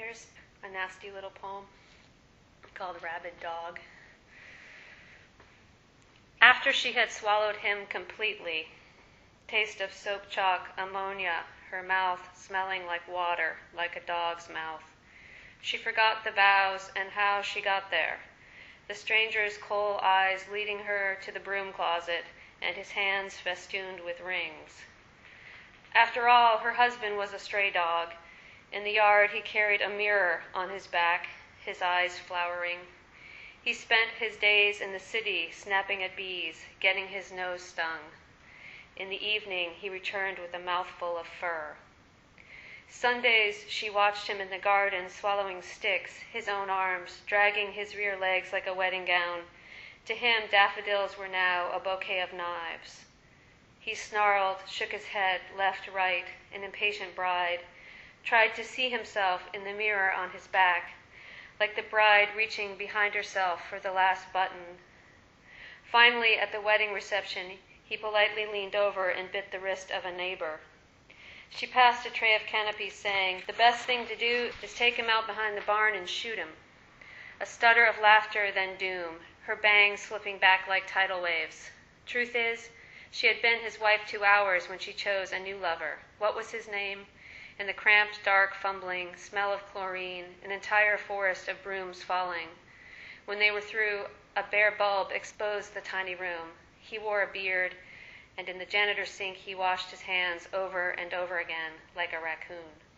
Here's a nasty little poem called Rabid Dog. After she had swallowed him completely, taste of soap chalk, ammonia, her mouth smelling like water, like a dog's mouth. She forgot the vows and how she got there, the stranger's coal eyes leading her to the broom closet and his hands festooned with rings. After all, her husband was a stray dog. In the yard he carried a mirror on his back, his eyes flowering. He spent his days in the city snapping at bees, getting his nose stung. In the evening he returned with a mouthful of fur. Sundays she watched him in the garden swallowing sticks, his own arms, dragging his rear legs like a wedding gown. To him daffodils were now a bouquet of knives. He snarled, shook his head, left, right, an impatient bride, tried to see himself in the mirror on his back, like the bride reaching behind herself for the last button. Finally, at the wedding reception, he politely leaned over and bit the wrist of a neighbor. She passed a tray of canopies, saying, "The best thing to do is take him out behind the barn and shoot him." A stutter of laughter, then doom, her bangs slipping back like tidal waves. Truth is, she had been his wife 2 hours when she chose a new lover. What was his name? In the cramped, dark, fumbling, smell of chlorine, an entire forest of brooms falling. When they were through, a bare bulb exposed the tiny room. He wore a beard, and in the janitor's sink he washed his hands over and over again, like a raccoon.